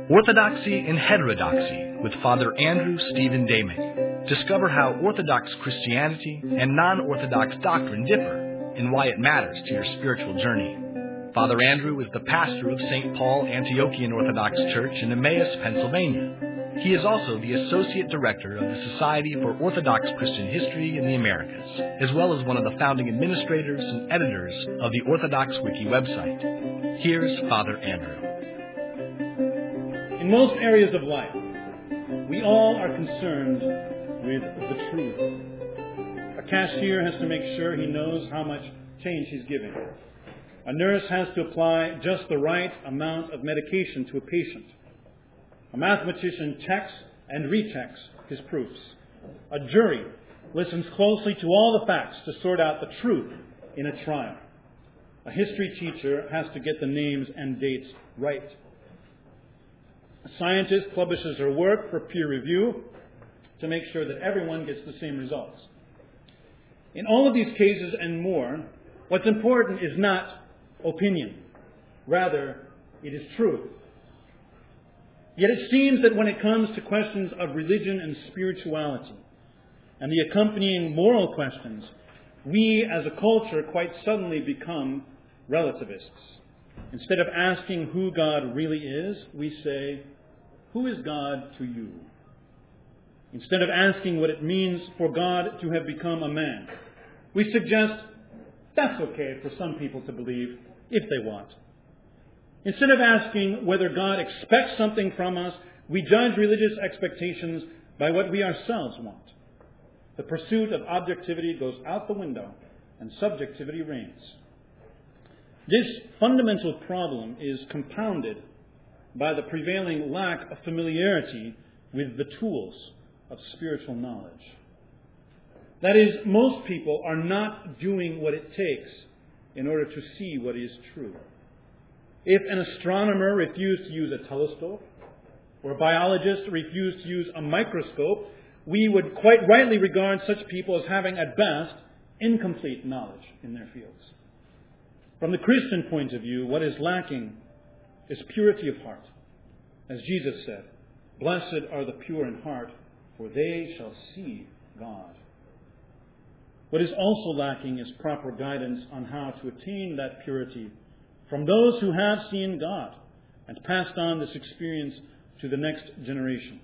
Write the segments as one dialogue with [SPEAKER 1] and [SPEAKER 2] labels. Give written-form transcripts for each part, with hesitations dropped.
[SPEAKER 1] Orthodoxy and Heterodoxy with Father Andrew Stephen Damick. Discover how Orthodox Christianity and non-Orthodox doctrine differ and why it matters to your spiritual journey. Father Andrew is the pastor of St. Paul Antiochian Orthodox Church in Emmaus, Pennsylvania. He is also the Associate Director of the Society for Orthodox Christian History in the Americas, as well as one of the founding administrators and editors of the Orthodox Wiki website. Here's Father Andrew.
[SPEAKER 2] In most areas of life, we all are concerned with the truth. A cashier has to make sure he knows how much change he's giving. A nurse has to apply just the right amount of medication to a patient. A mathematician checks and rechecks his proofs. A jury listens closely to all the facts to sort out the truth in a trial. A history teacher has to get the names and dates right. A scientist publishes her work for peer review to make sure that everyone gets the same results. In all of these cases and more, what's important is not opinion. Rather, it is truth. Yet it seems that when it comes to questions of religion and spirituality and the accompanying moral questions, we as a culture quite suddenly become relativists. Instead of asking who God really is, we say, "Who is God to you?" Instead of asking what it means for God to have become a man, we suggest that's okay for some people to believe if they want. Instead of asking whether God expects something from us, we judge religious expectations by what we ourselves want. The pursuit of objectivity goes out the window and subjectivity reigns. This fundamental problem is compounded by the prevailing lack of familiarity with the tools of spiritual knowledge. That is, most people are not doing what it takes in order to see what is true. If an astronomer refused to use a telescope, or a biologist refused to use a microscope, we would quite rightly regard such people as having, at best, incomplete knowledge in their fields. From the Christian point of view, what is lacking is purity of heart. As Jesus said, "Blessed are the pure in heart, for they shall see God." What is also lacking is proper guidance on how to attain that purity from those who have seen God and passed on this experience to the next generation.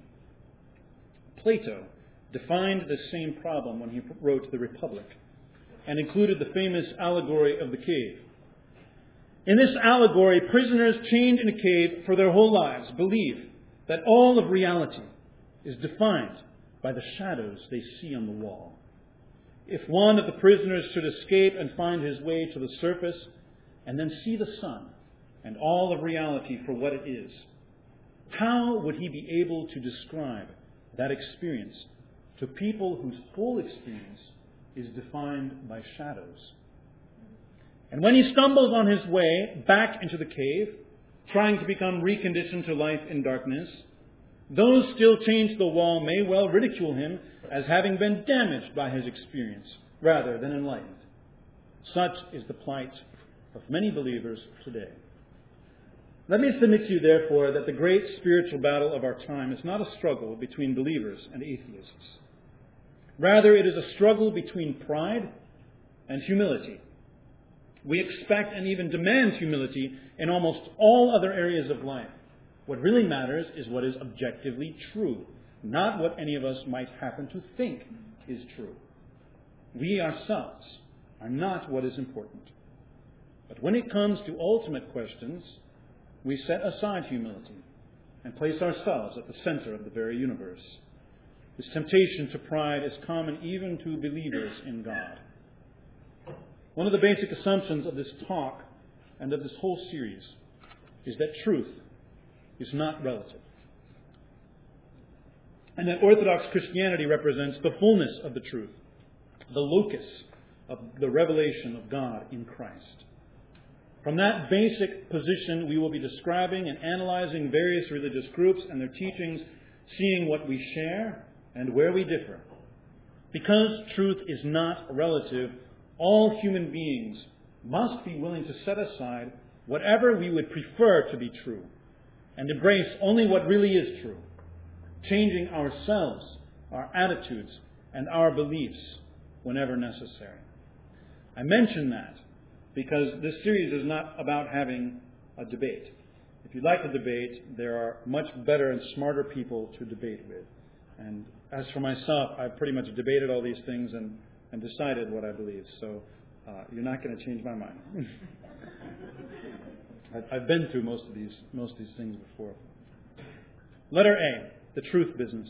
[SPEAKER 2] Plato defined the same problem when he wrote the Republic and included the famous allegory of the cave. In this allegory, prisoners chained in a cave for their whole lives believe that all of reality is defined by the shadows they see on the wall. If one of the prisoners should escape and find his way to the surface and then see the sun and all of reality for what it is, how would he be able to describe that experience to people whose whole experience is defined by shadows? And when he stumbles on his way back into the cave, trying to become reconditioned to life in darkness, those still chained to the wall may well ridicule him as having been damaged by his experience rather than enlightened. Such is the plight of many believers today. Let me submit to you, therefore, that the great spiritual battle of our time is not a struggle between believers and atheists. Rather, it is a struggle between pride and humility. We expect and even demand humility in almost all other areas of life. What really matters is what is objectively true, not what any of us might happen to think is true. We ourselves are not what is important. But when it comes to ultimate questions, we set aside humility and place ourselves at the center of the very universe. This temptation to pride is common even to believers in God. One of the basic assumptions of this talk and of this whole series is that truth is not relative, and that Orthodox Christianity represents the fullness of the truth, the locus of the revelation of God in Christ. From that basic position, we will be describing and analyzing various religious groups and their teachings, seeing what we share and where we differ. Because truth is not relative, all human beings must be willing to set aside whatever we would prefer to be true and embrace only what really is true, changing ourselves, our attitudes, and our beliefs whenever necessary. I mention that because this series is not about having a debate. If you'd like to debate, there are much better and smarter people to debate with. And as for myself, I've pretty much debated all these things and decided what I believe. So you're not going to change my mind. I've been through most of these things before. Letter A, the truth business.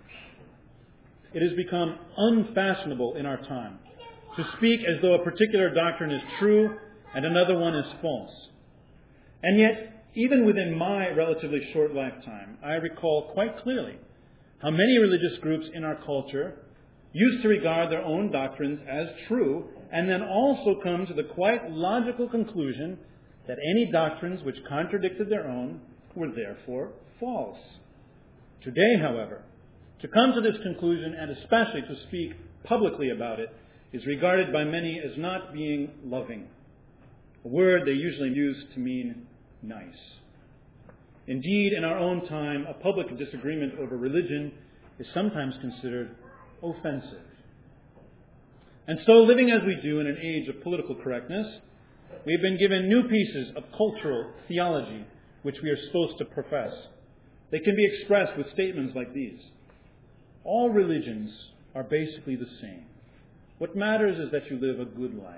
[SPEAKER 2] It has become unfashionable in our time to speak as though a particular doctrine is true and another one is false. And yet, even within my relatively short lifetime, I recall quite clearly how many religious groups in our culture used to regard their own doctrines as true and then also come to the quite logical conclusion that any doctrines which contradicted their own were therefore false. Today, however, to come to this conclusion and especially to speak publicly about it is regarded by many as not being loving, a word they usually use to mean nice. Indeed, in our own time, a public disagreement over religion is sometimes considered offensive. And so, living as we do in an age of political correctness, we have been given new pieces of cultural theology which we are supposed to profess. They can be expressed with statements like these. All religions are basically the same. What matters is that you live a good life.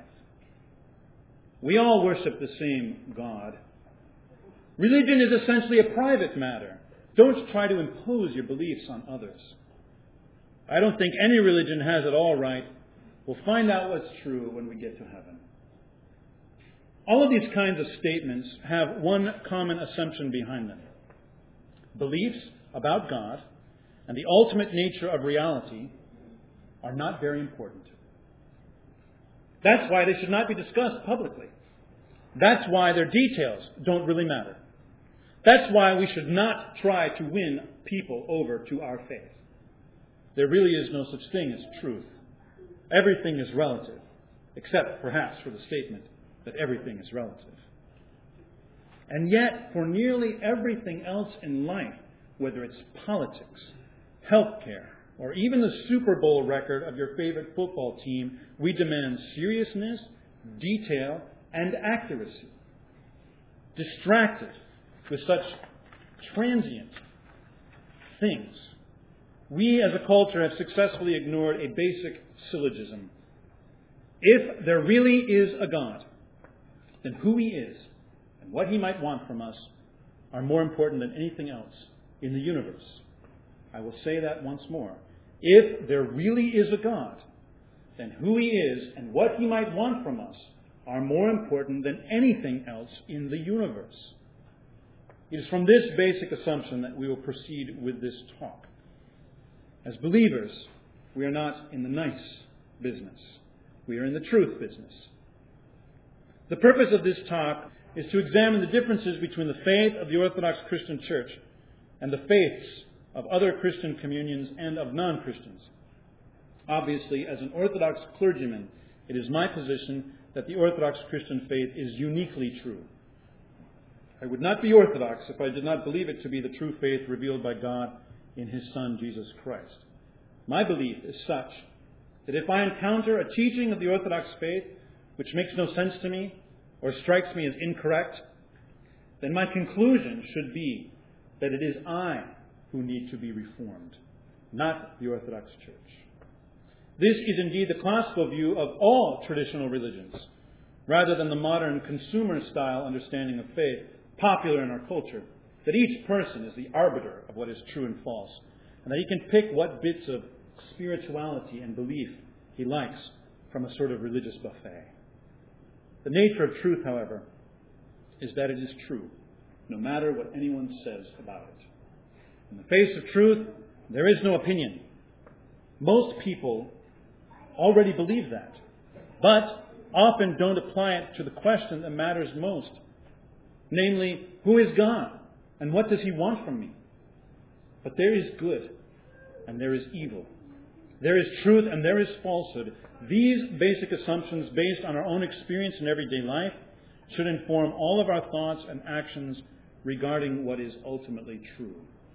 [SPEAKER 2] We all worship the same God. Religion is essentially a private matter. Don't try to impose your beliefs on others. I don't think any religion has it all right. We'll find out what's true when we get to heaven. All of these kinds of statements have one common assumption behind them. Beliefs about God and the ultimate nature of reality are not very important. That's why they should not be discussed publicly. That's why their details don't really matter. That's why we should not try to win people over to our faith. There really is no such thing as truth. Everything is relative, except perhaps for the statement that everything is relative. And yet, for nearly everything else in life, whether it's politics, healthcare, or even the Super Bowl record of your favorite football team, we demand seriousness, detail, and accuracy. Distracted with such transient things, we as a culture have successfully ignored a basic syllogism. If there really is a God, then who He is and what He might want from us are more important than anything else in the universe. I will say that once more. If there really is a God, then who He is and what He might want from us are more important than anything else in the universe. It is from this basic assumption that we will proceed with this talk. As believers, we are not in the nice business. We are in the truth business. The purpose of this talk is to examine the differences between the faith of the Orthodox Christian Church and the faiths of other Christian communions and of non-Christians. Obviously, as an Orthodox clergyman, it is my position that the Orthodox Christian faith is uniquely true. I would not be Orthodox if I did not believe it to be the true faith revealed by God in His Son, Jesus Christ. My belief is such that if I encounter a teaching of the Orthodox faith which makes no sense to me or strikes me as incorrect, then my conclusion should be that it is I who need to be reformed, not the Orthodox Church. This is indeed the classical view of all traditional religions, rather than the modern consumer-style understanding of faith popular in our culture, that each person is the arbiter of what is true and false, and that he can pick what bits of spirituality and belief he likes from a sort of religious buffet. The nature of truth, however, is that it is true, no matter what anyone says about it. In the face of truth, there is no opinion. Most people already believe that, but often don't apply it to the question that matters most. Namely, who is God and what does He want from me? But there is good and there is evil. There is truth and there is falsehood. These basic assumptions based on our own experience in everyday life should inform all of our thoughts and actions regarding what is ultimately true.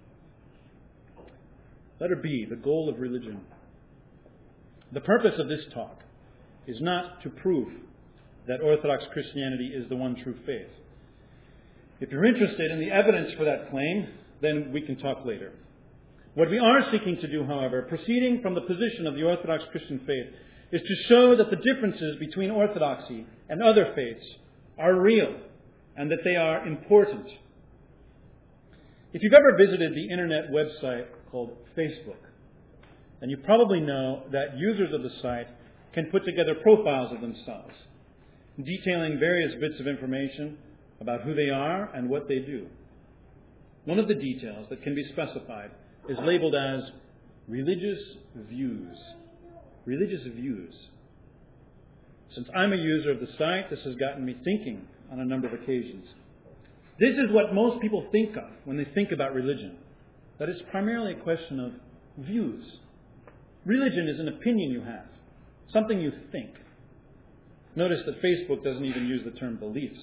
[SPEAKER 2] Letter B, the goal of religion. The purpose of this talk is not to prove that Orthodox Christianity is the one true faith. If you're interested in the evidence for that claim, then we can talk later. What we are seeking to do, however, proceeding from the position of the Orthodox Christian faith, is to show that the differences between Orthodoxy and other faiths are real and that they are important. If you've ever visited the internet website called Facebook, then you probably know that users of the site can put together profiles of themselves, detailing various bits of information about who they are and what they do. One of the details that can be specified is labeled as religious views. Religious views. Since I'm a user of the site, this has gotten me thinking on a number of occasions. This is what most people think of when they think about religion. That it's primarily a question of views. Religion is an opinion you have, something you think. Notice that Facebook doesn't even use the term beliefs.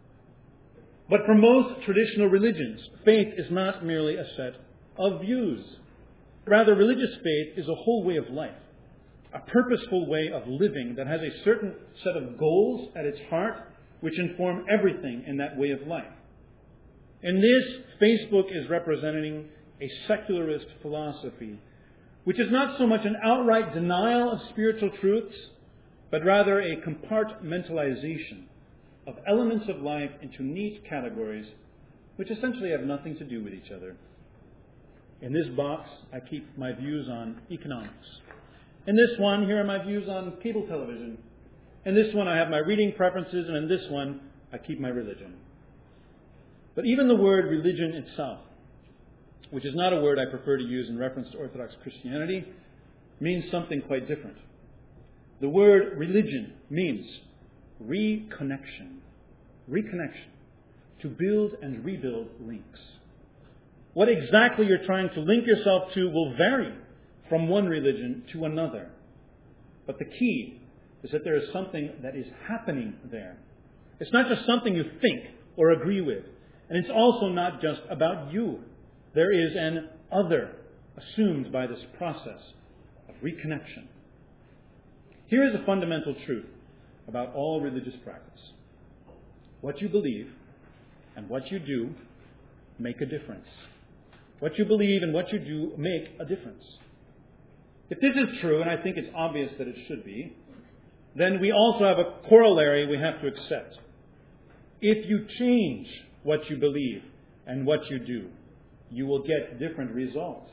[SPEAKER 2] But for most traditional religions, faith is not merely a set of views. Rather, religious faith is a whole way of life, a purposeful way of living that has a certain set of goals at its heart which inform everything in that way of life. In this, Facebook is representing a secularist philosophy, which is not so much an outright denial of spiritual truths, but rather a compartmentalization of elements of life into neat categories which essentially have nothing to do with each other. In this box, I keep my views on economics. In this one, here are my views on cable television. In this one, I have my reading preferences, and in this one, I keep my religion. But even the word religion itself, which is not a word I prefer to use in reference to Orthodox Christianity, means something quite different. The word religion means reconnection. Reconnection. To build and rebuild links. What exactly you're trying to link yourself to will vary from one religion to another. But the key is that there is something that is happening there. It's not just something you think or agree with. And it's also not just about you. There is an other assumed by this process of reconnection. Here is a fundamental truth about all religious practice. What you believe and what you do make a difference. What you believe and what you do make a difference. If this is true, and I think it's obvious that it should be, then we also have a corollary we have to accept. If you change what you believe and what you do, you will get different results.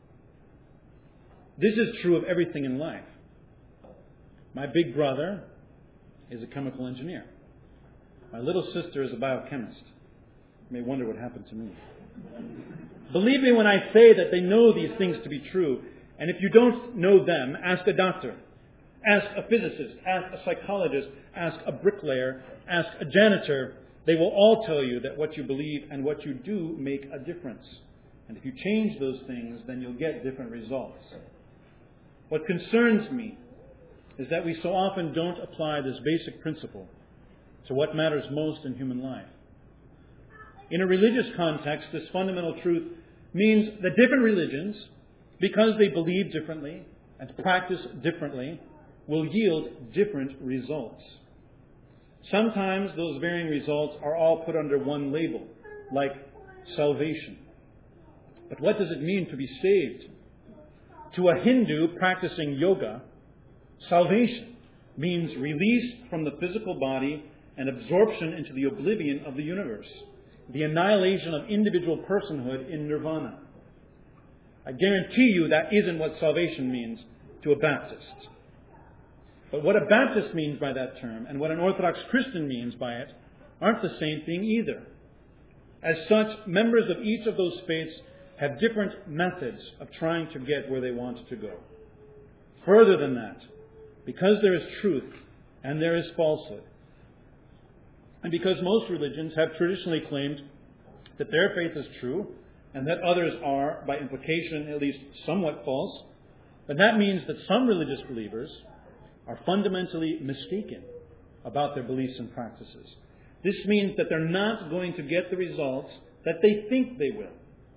[SPEAKER 2] This is true of everything in life. My big brother is a chemical engineer. My little sister is a biochemist. You may wonder what happened to me. Believe me when I say that they know these things to be true. And if you don't know them, ask a doctor, ask a physicist, ask a psychologist, ask a bricklayer, ask a janitor. They will all tell you that what you believe and what you do make a difference. And if you change those things, then you'll get different results. What concerns me is that we so often don't apply this basic principle to what matters most in human life. In a religious context, this fundamental truth means that different religions, because they believe differently and practice differently, will yield different results. Sometimes those varying results are all put under one label, like salvation. But what does it mean to be saved? To a Hindu practicing yoga, salvation means release from the physical body and absorption into the oblivion of the universe, the annihilation of individual personhood in nirvana. I guarantee you that isn't what salvation means to a Baptist. But what a Baptist means by that term and what an Orthodox Christian means by it aren't the same thing either. As such, members of each of those faiths have different methods of trying to get where they want to go. Further than that, because there is truth and there is falsehood, and because most religions have traditionally claimed that their faith is true and that others are, by implication, at least somewhat false, then that means that some religious believers are fundamentally mistaken about their beliefs and practices. This means that they're not going to get the results that they think they will.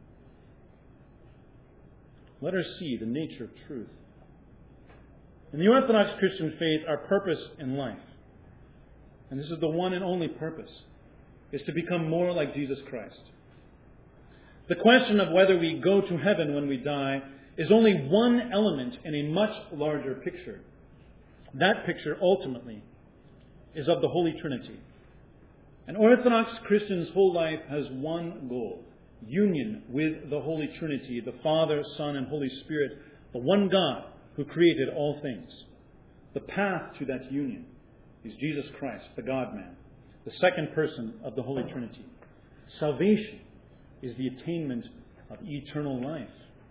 [SPEAKER 2] Let her see the nature of truth. In the Orthodox Christian faith, our purpose in life, and this is the one and only purpose, is to become more like Jesus Christ. The question of whether we go to heaven when we die is only one element in a much larger picture. That picture, ultimately, is of the Holy Trinity. An Orthodox Christian's whole life has one goal: union with the Holy Trinity, the Father, Son, and Holy Spirit, the one God who created all things. The path to that union is Jesus Christ, the God-man, the second person of the Holy Trinity. Salvation is the attainment of eternal life.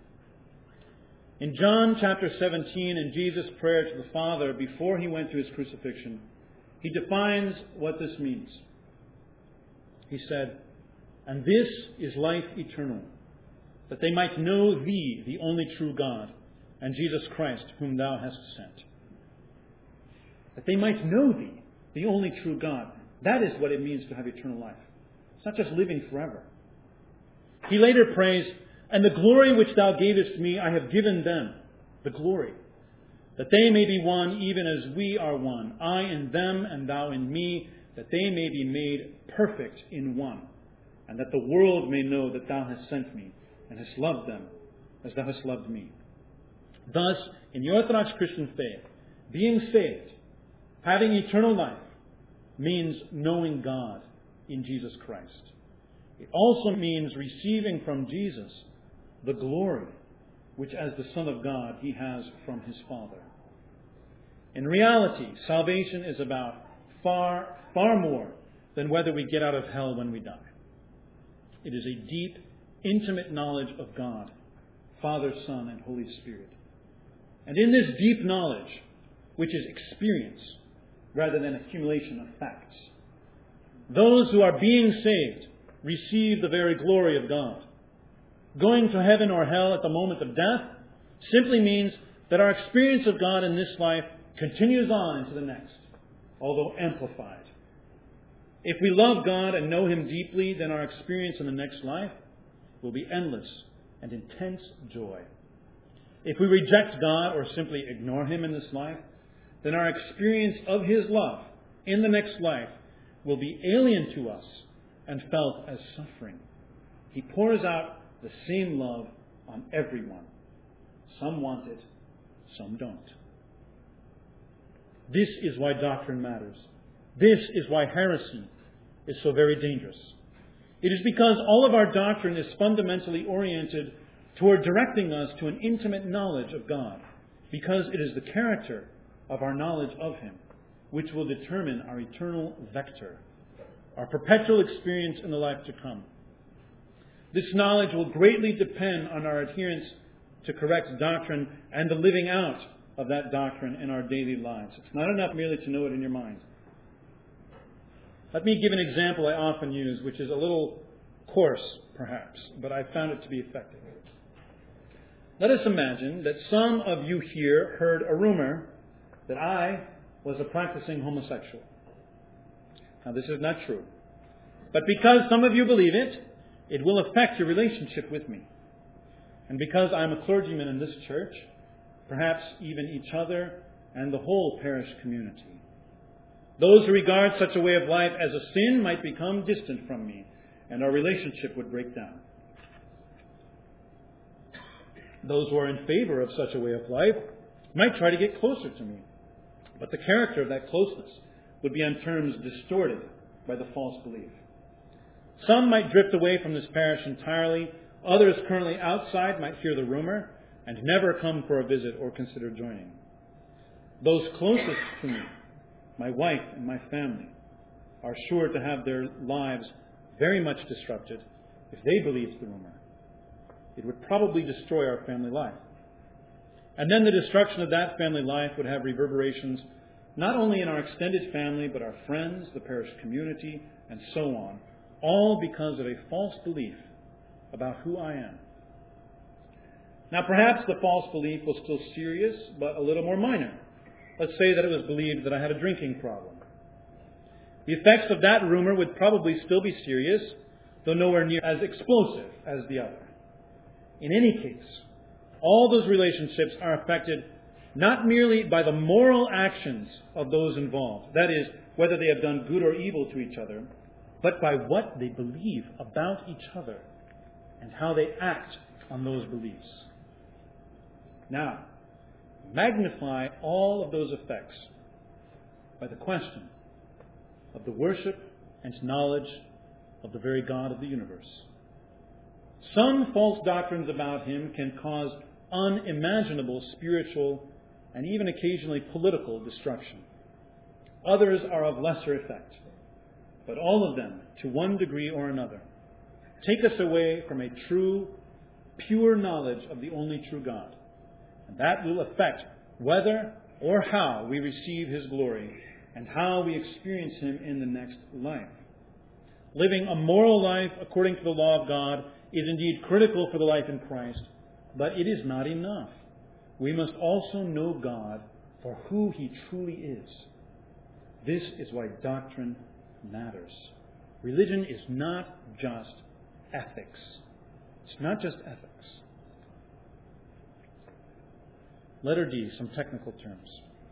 [SPEAKER 2] In John chapter 17, in Jesus' prayer to the Father before he went to his crucifixion, he defines what this means. He said, "And this is life eternal, that they might know thee, the only true God, and Jesus Christ, whom thou hast sent." That they might know thee, the only true God. That is what it means to have eternal life. It's not just living forever. He later prays, "And the glory which thou gavest me, I have given them," the glory, "that they may be one, even as we are one, I in them and thou in me, that they may be made perfect in one, and that the world may know that thou hast sent me, and hast loved them as thou hast loved me." Thus, in the Orthodox Christian faith, being saved, having eternal life, means knowing God in Jesus Christ. It also means receiving from Jesus the glory which, as the Son of God, he has from his Father. In reality, salvation is about far, far more than whether we get out of hell when we die. It is a deep, intimate knowledge of God, Father, Son, and Holy Spirit. And in this deep knowledge, which is experience rather than accumulation of facts, those who are being saved receive the very glory of God. Going to heaven or hell at the moment of death simply means that our experience of God in this life continues on into the next, although amplified. If we love God and know him deeply, then our experience in the next life will be endless and intense joy. If we reject God or simply ignore him in this life, then our experience of his love in the next life will be alien to us and felt as suffering. He pours out the same love on everyone. Some want it, some don't. This is why doctrine matters. This is why heresy is so very dangerous. It is because all of our doctrine is fundamentally oriented toward directing us to an intimate knowledge of God, because it is the character of our knowledge of him which will determine our eternal vector, our perpetual experience in the life to come. This knowledge will greatly depend on our adherence to correct doctrine and the living out of that doctrine in our daily lives. It's not enough merely to know it in your mind. Let me give an example I often use, which is a little coarse, perhaps, but I found it to be effective. Let us imagine that some of you here heard a rumor that I was a practicing homosexual. Now, this is not true. But because some of you believe it, it will affect your relationship with me. And because I'm a clergyman in this church, perhaps even each other and the whole parish community. Those who regard such a way of life as a sin might become distant from me, and our relationship would break down. Those who are in favor of such a way of life might try to get closer to me, but the character of that closeness would be on terms distorted by the false belief. Some might drift away from this parish entirely. Others currently outside might hear the rumor and never come for a visit or consider joining. Those closest to me, my wife and my family, are sure to have their lives very much disrupted if they believed the rumor. It would probably destroy our family life. And then the destruction of that family life would have reverberations not only in our extended family, but our friends, the parish community, and so on, all because of a false belief about who I am. Now, perhaps the false belief was still serious, but a little more minor. Let's say that it was believed that I had a drinking problem. The effects of that rumor would probably still be serious, though nowhere near as explosive as the other. In any case, all those relationships are affected not merely by the moral actions of those involved, that is, whether they have done good or evil to each other, but by what they believe about each other and how they act on those beliefs. Now, magnify all of those effects by the question of the worship and knowledge of the very God of the universe. Some false doctrines about him can cause unimaginable spiritual and even occasionally political destruction. Others are of lesser effect, but all of them, to one degree or another, take us away from a true, pure knowledge of the only true God. And that will affect whether or how we receive his glory and how we experience him in the next life. Living a moral life according to the law of God is indeed critical for the life in Christ, but it is not enough. We must also know God for who he truly is. This is why doctrine matters. Religion is not just ethics. It's not just ethics. Letter D, some technical terms.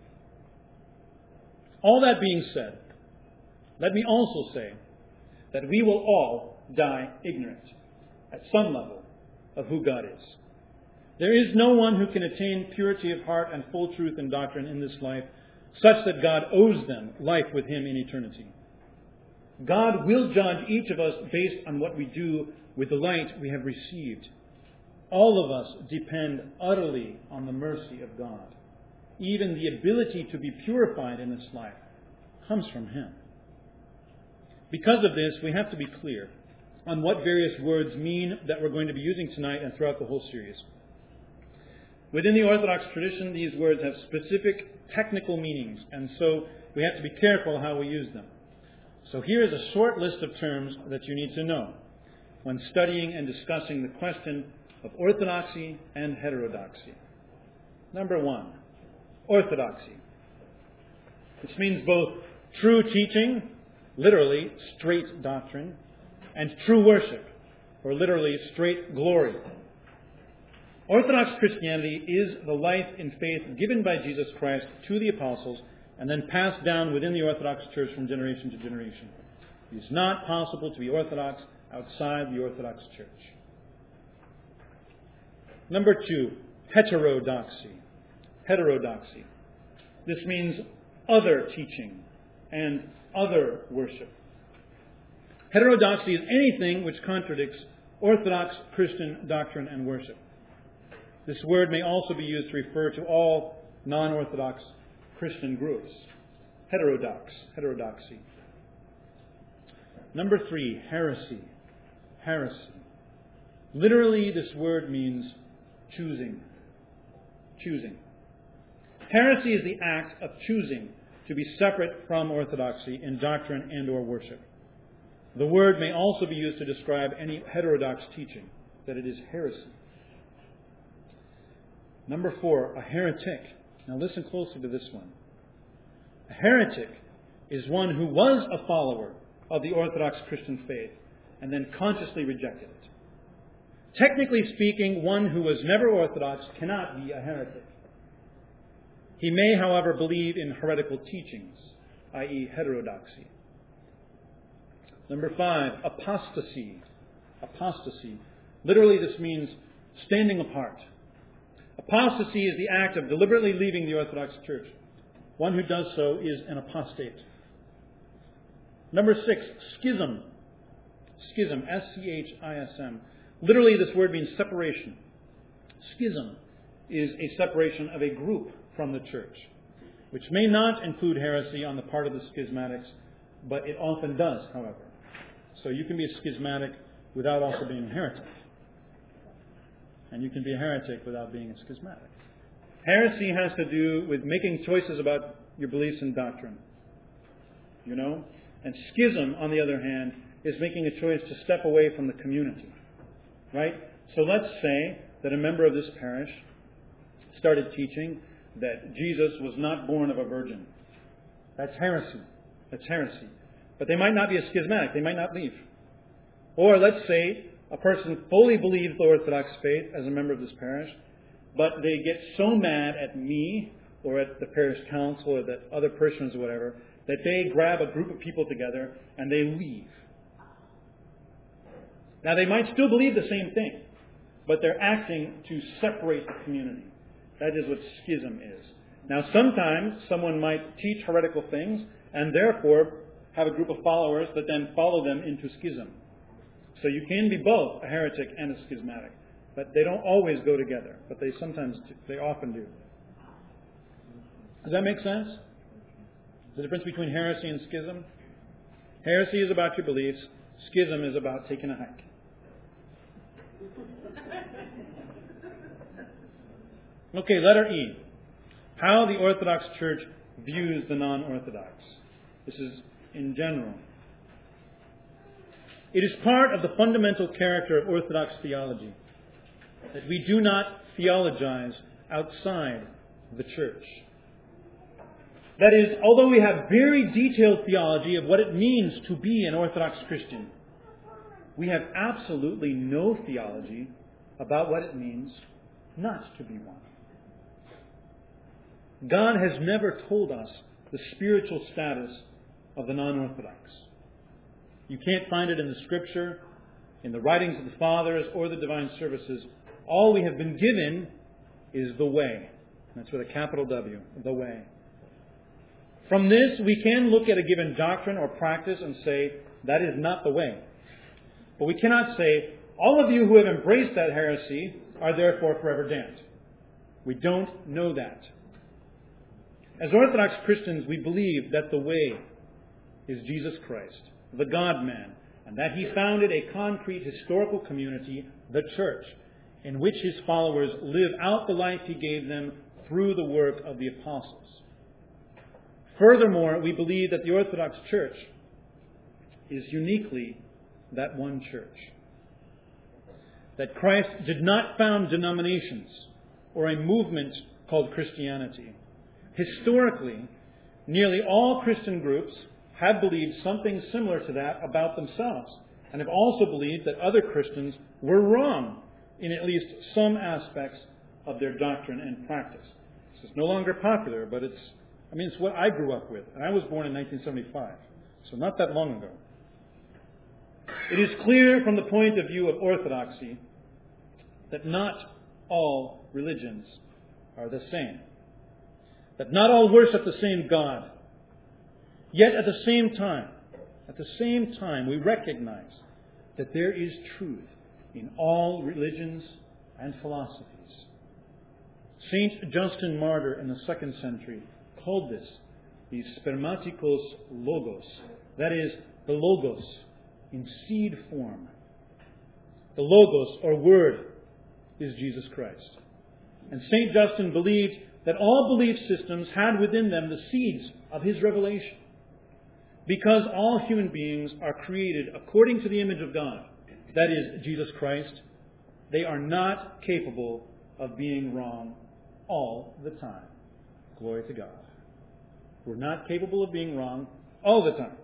[SPEAKER 2] All that being said, let me also say that we will all die ignorant at some level of who God is. There is no one who can attain purity of heart and full truth in doctrine in this life, such that God owes them life with him in eternity. God will judge each of us based on what we do with the light we have received. All of us depend utterly on the mercy of God. Even the ability to be purified in this life comes from him. Because of this, we have to be clear on what various words mean that we're going to be using tonight and throughout the whole series. Within the Orthodox tradition, these words have specific technical meanings, and so we have to be careful how we use them. So here is a short list of terms that you need to know when studying and discussing the question of orthodoxy and heterodoxy. Number 1, orthodoxy. This means both true teaching, literally straight doctrine, and true worship, or literally straight glory. Orthodox Christianity is the life in faith given by Jesus Christ to the apostles and then passed down within the Orthodox Church from generation to generation. It is not possible to be Orthodox outside the Orthodox Church. Number 2, heterodoxy. Heterodoxy. This means other teaching and other worship. Heterodoxy is anything which contradicts Orthodox Christian doctrine and worship. This word may also be used to refer to all non-Orthodox Christian groups. Heterodoxy. Number 3, heresy. Heresy. Literally, this word means choosing. Choosing. Heresy is the act of choosing to be separate from orthodoxy in doctrine and or worship. The word may also be used to describe any heterodox teaching, that it is heresy. Number 4, a heretic. Now listen closely to this one. A heretic is one who was a follower of the Orthodox Christian faith and then consciously rejected it. Technically speaking, one who was never Orthodox cannot be a heretic. He may, however, believe in heretical teachings, i.e. heterodoxy. Number 5, apostasy. Apostasy. Literally, this means standing apart. Apostasy is the act of deliberately leaving the Orthodox Church. One who does so is an apostate. Number 6, schism. Schism, S-C-H-I-S-M. Literally, this word means separation. Schism is a separation of a group from the church, which may not include heresy on the part of the schismatics, but it often does, however. So you can be a schismatic without also being a heretic. And you can be a heretic without being a schismatic. Heresy has to do with making choices about your beliefs and doctrine. You know? And schism, on the other hand, is making a choice to step away from the community. Right? So let's say that a member of this parish started teaching that Jesus was not born of a virgin. That's heresy. That's heresy. But they might not be a schismatic. They might not leave. Or let's say a person fully believes the Orthodox faith as a member of this parish, but they get so mad at me or at the parish council or that other parishioners or whatever that they grab a group of people together and they leave. Now they might still believe the same thing, but they're acting to separate the community. That is what schism is. Now sometimes someone might teach heretical things and therefore have a group of followers that then follow them into schism. So you can be both a heretic and a schismatic. But they don't always go together. But they often do. Does that make sense? The difference between heresy and schism? Heresy is about your beliefs. Schism is about taking a hike. Okay, letter E. How the Orthodox Church views the non-Orthodox. This is in general. It is part of the fundamental character of Orthodox theology that we do not theologize outside the Church. That is, although we have very detailed theology of what it means to be an Orthodox Christian, we have absolutely no theology about what it means not to be one. God has never told us the spiritual status of the non-Orthodox. You can't find it in the Scripture, in the writings of the Fathers, or the divine services. All we have been given is the way. That's with a capital W, the way. From this, we can look at a given doctrine or practice and say, that is not the way. But we cannot say, all of you who have embraced that heresy are therefore forever damned. We don't know that. As Orthodox Christians, we believe that the way is Jesus Christ, the God-man, and that He founded a concrete historical community, the Church, in which His followers live out the life He gave them through the work of the apostles. Furthermore, we believe that the Orthodox Church is uniquely that one church. That Christ did not found denominations or a movement called Christianity. Historically, nearly all Christian groups have believed something similar to that about themselves, and have also believed that other Christians were wrong in at least some aspects of their doctrine and practice. This is no longer popular, but it's what I grew up with. And I was born in 1975, so not that long ago. It is clear from the point of view of orthodoxy that not all religions are the same. That not all worship the same God. Yet at the same time, we recognize that there is truth in all religions and philosophies. Saint Justin Martyr in the 2nd century called this the spermatikos logos. That is, the logos in seed form. The logos, or word, is Jesus Christ. And Saint Justin believed that all belief systems had within them the seeds of his revelation. Because all human beings are created according to the image of God, that is, Jesus Christ, they are not capable of being wrong all the time. Glory to God. We're not capable of being wrong all the time.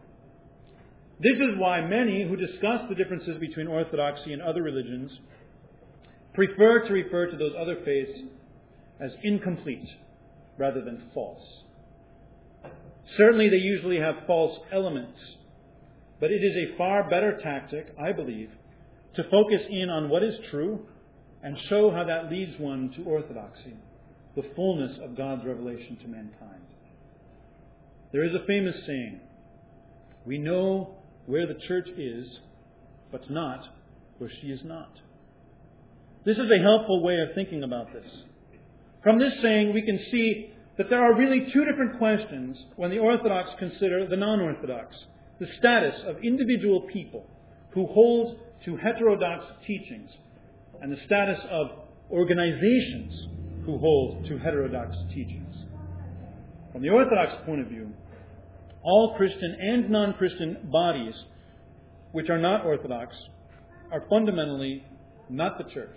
[SPEAKER 2] This is why many who discuss the differences between Orthodoxy and other religions prefer to refer to those other faiths as incomplete rather than false. Certainly they usually have false elements, but it is a far better tactic, I believe, to focus in on what is true and show how that leads one to orthodoxy, the fullness of God's revelation to mankind. There is a famous saying, we know where the church is, but not where she is not. This is a helpful way of thinking about this. From this saying, we can see that there are really two different questions when the Orthodox consider the non-Orthodox. The status of individual people who hold to heterodox teachings, and the status of organizations who hold to heterodox teachings. From the Orthodox point of view, all Christian and non-Christian bodies which are not Orthodox are fundamentally not the church.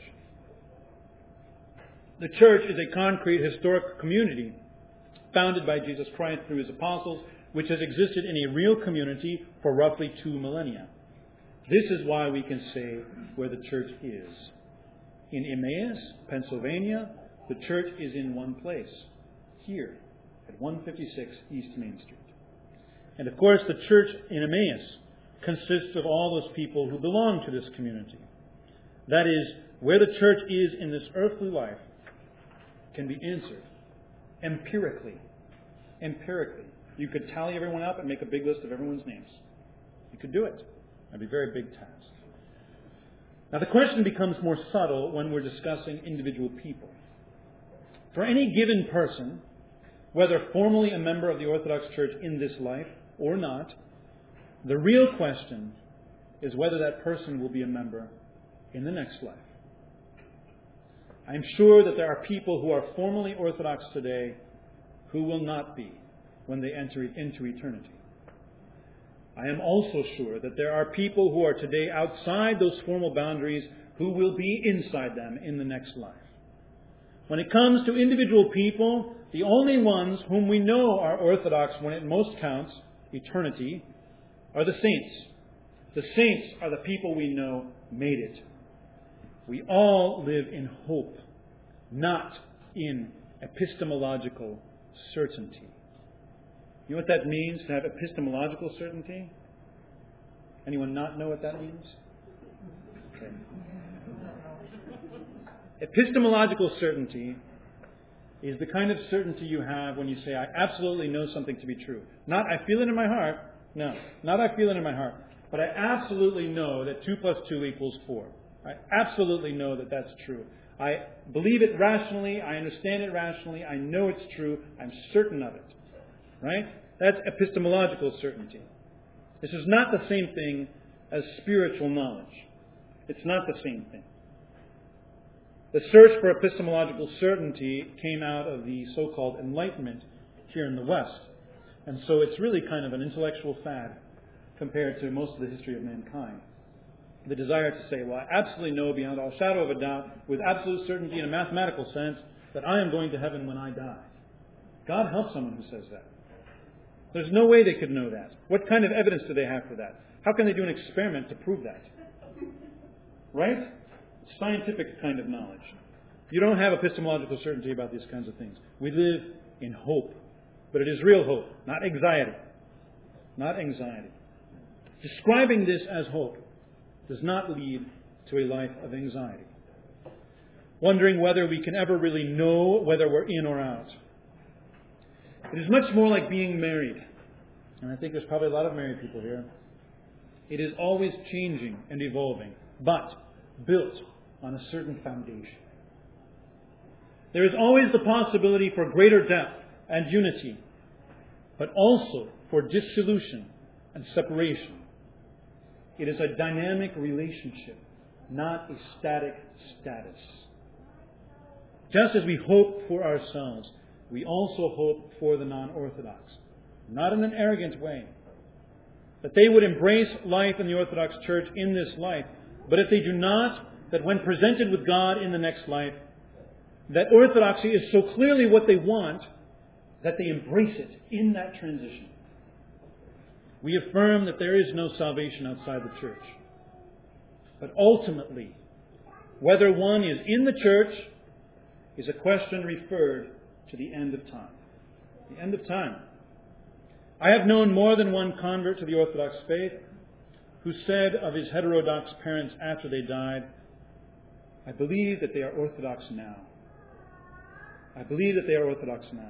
[SPEAKER 2] The church is a concrete historic community founded by Jesus Christ through His apostles, which has existed in a real community for roughly 2 millennia. This is why we can say where the church is. In Emmaus, Pennsylvania, the church is in one place, here at 156 East Main Street. And of course, the church in Emmaus consists of all those people who belong to this community. That is, where the church is in this earthly life can be answered empirically. Empirically. You could tally everyone up and make a big list of everyone's names. You could do it. That'd be a very big task. Now the question becomes more subtle when we're discussing individual people. For any given person, whether formally a member of the Orthodox Church in this life or not, the real question is whether that person will be a member in the next life. I'm sure that there are people who are formally Orthodox today who will not be when they enter into eternity. I am also sure that there are people who are today outside those formal boundaries who will be inside them in the next life. When it comes to individual people, the only ones whom we know are Orthodox when it most counts, eternity, are the saints. The saints are the people we know made it. We all live in hope, not in epistemological certainty. You know what that means, to have epistemological certainty? Anyone not know what that means? Okay. Epistemological certainty is the kind of certainty you have when you say, I absolutely know something to be true. Not, I feel it in my heart. No, not I feel it in my heart. But I absolutely know that 2 + 2 = 4. I absolutely know that that's true. I believe it rationally. I understand it rationally. I know it's true. I'm certain of it. Right? That's epistemological certainty. This is not the same thing as spiritual knowledge. It's not the same thing. The search for epistemological certainty came out of the so-called Enlightenment here in the West. And so it's really kind of an intellectual fad compared to most of the history of mankind. The desire to say, well, I absolutely know beyond all shadow of a doubt, with absolute certainty in a mathematical sense, that I am going to heaven when I die. God help someone who says that. There's no way they could know that. What kind of evidence do they have for that? How can they do an experiment to prove that? Right? Scientific kind of knowledge. You don't have epistemological certainty about these kinds of things. We live in hope. But it is real hope, not anxiety. Not anxiety. Describing this as hope does not lead to a life of anxiety. Wondering whether we can ever really know whether we're in or out. It is much more like being married. And I think there's probably a lot of married people here. It is always changing and evolving, but built on a certain foundation. There is always the possibility for greater depth and unity, but also for dissolution and separation. It is a dynamic relationship, not a static status. Just as we hope for ourselves, we also hope for the non-Orthodox, not in an arrogant way, that they would embrace life in the Orthodox Church in this life, but if they do not, that when presented with God in the next life, that orthodoxy is so clearly what they want that they embrace it in that transition. We affirm that there is no salvation outside the church. But ultimately, whether one is in the church is a question referred to the end of time. The end of time. I have known more than one convert to the Orthodox faith who said of his heterodox parents after they died, I believe that they are Orthodox now. I believe that they are Orthodox now.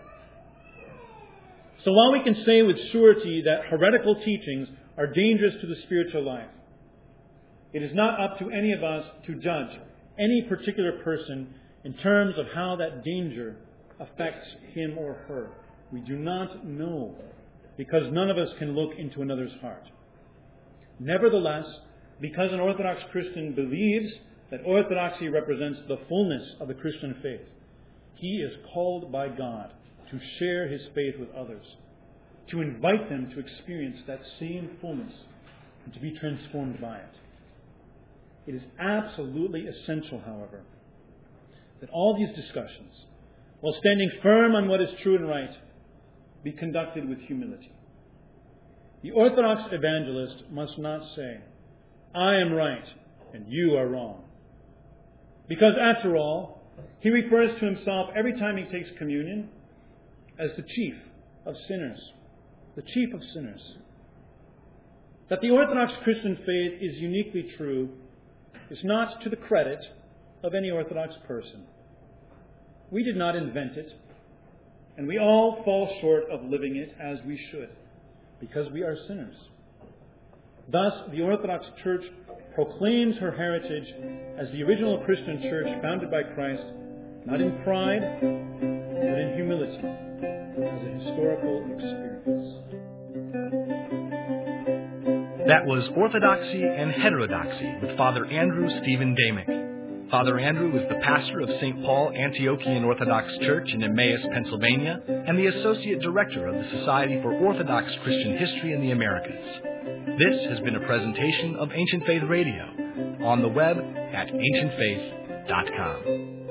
[SPEAKER 2] So while we can say with surety that heretical teachings are dangerous to the spiritual life, it is not up to any of us to judge any particular person in terms of how that danger affects him or her. We do not know, because none of us can look into another's heart. Nevertheless, because an Orthodox Christian believes that orthodoxy represents the fullness of the Christian faith, he is called by God to share his faith with others, to invite them to experience that same fullness and to be transformed by it. It is absolutely essential, however, that all these discussions, while standing firm on what is true and right, be conducted with humility. The Orthodox evangelist must not say, I am right and you are wrong. Because after all, he refers to himself every time he takes communion as the chief of sinners. The chief of sinners. That the Orthodox Christian faith is uniquely true is not to the credit of any Orthodox person. We did not invent it, and we all fall short of living it as we should, because we are sinners. Thus, the Orthodox Church proclaims her heritage as the original Christian church founded by Christ, not in pride, but in humility, as a historical experience.
[SPEAKER 1] That was Orthodoxy and Heterodoxy with Father Andrew Stephen Damick. Father Andrew is the pastor of St. Paul Antiochian Orthodox Church in Emmaus, Pennsylvania, and the Associate Director of the Society for Orthodox Christian History in the Americas. This has been a presentation of Ancient Faith Radio, on the web at ancientfaith.com.